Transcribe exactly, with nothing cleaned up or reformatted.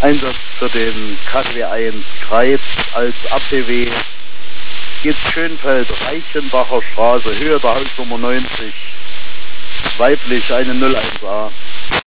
Einsatz für den K W eins Kreiz als A P W. Geht Schönfeld, Reichenbacher Straße, Höhe der Hausnummer neunzig, weiblich eine null eins A.